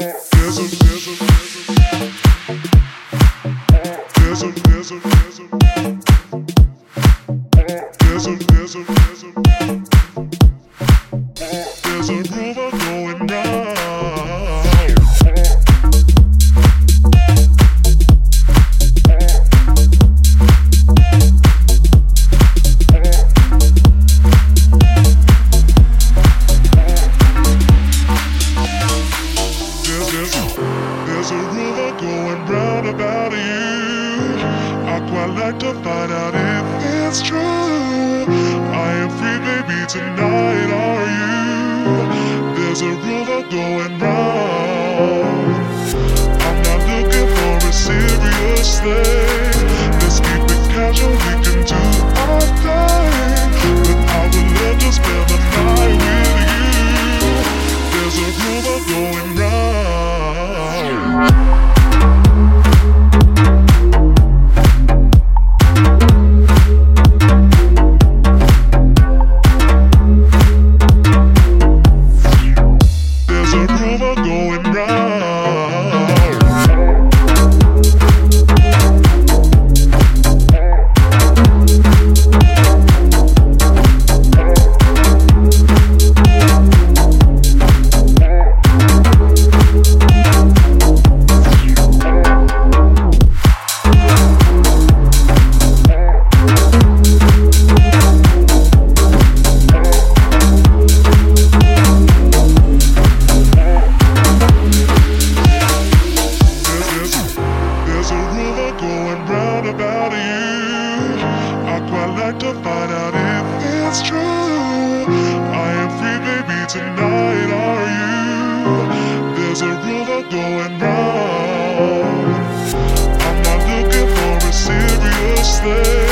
There's a rumor going round. There's a rumor going round about you. I quite like to find out if it's true. I am free, baby, tonight, are you? There's a rumor going round. I'm not looking for a serious thing. Let's keep it casual, we can do our thing. But I would love to spend the night with you. There's a rumor going round. About you, I quite like to find out if it's true. I am free, baby, tonight, are you? There's a rumor going round. I'm not looking for a serious thing.